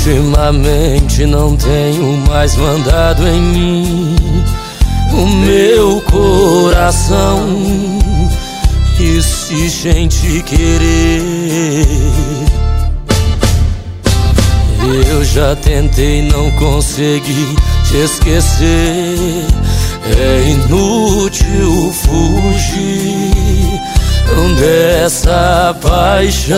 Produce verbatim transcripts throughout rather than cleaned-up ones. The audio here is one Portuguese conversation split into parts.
Ultimamente não tenho mais mandado em mim o meu coração. Insiste em te querer. Eu já tentei, não consegui te esquecer. É inútil fugir dessa paixão.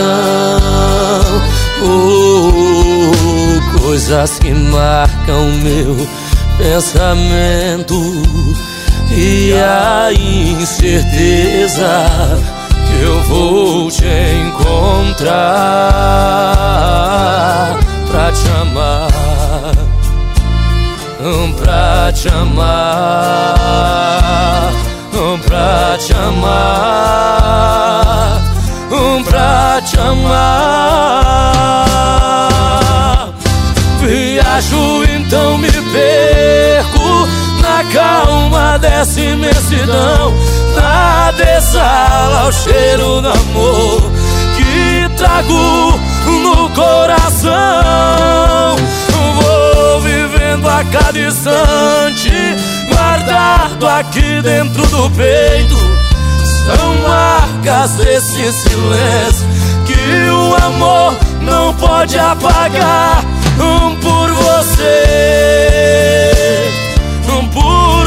Oh, coisas que marcam meu pensamento e a incerteza que eu vou te encontrar pra te amar, pra te amar, pra te amar, pra te amar. Viajo, então me perco na calma dessa imensidão. Nada exala o cheiro do amor que trago no coração. Vou vivendo a cada instante, guardado aqui dentro do peito. São marcas desse silêncio que o amor não pode apagar. Um por você, um por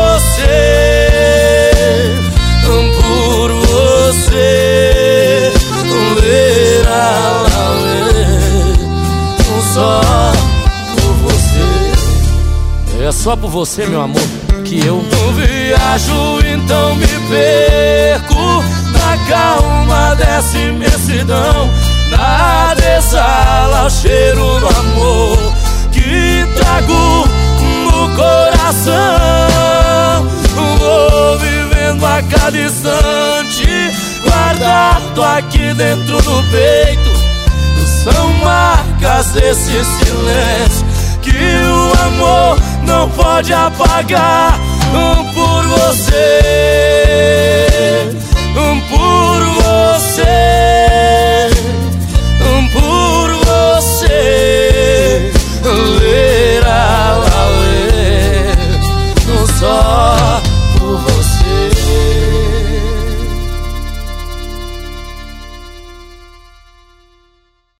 você, um por você, um verá lá, um só por você. É só por você, meu amor, que eu viajo, então me perco na calma dessa imensidão. Nada exala o cheiro do amor que trago no coração. Vou vivendo a cada instante, guardado aqui dentro do peito. São marcas desse silêncio que o amor não pode apagar. Um por você, um por você.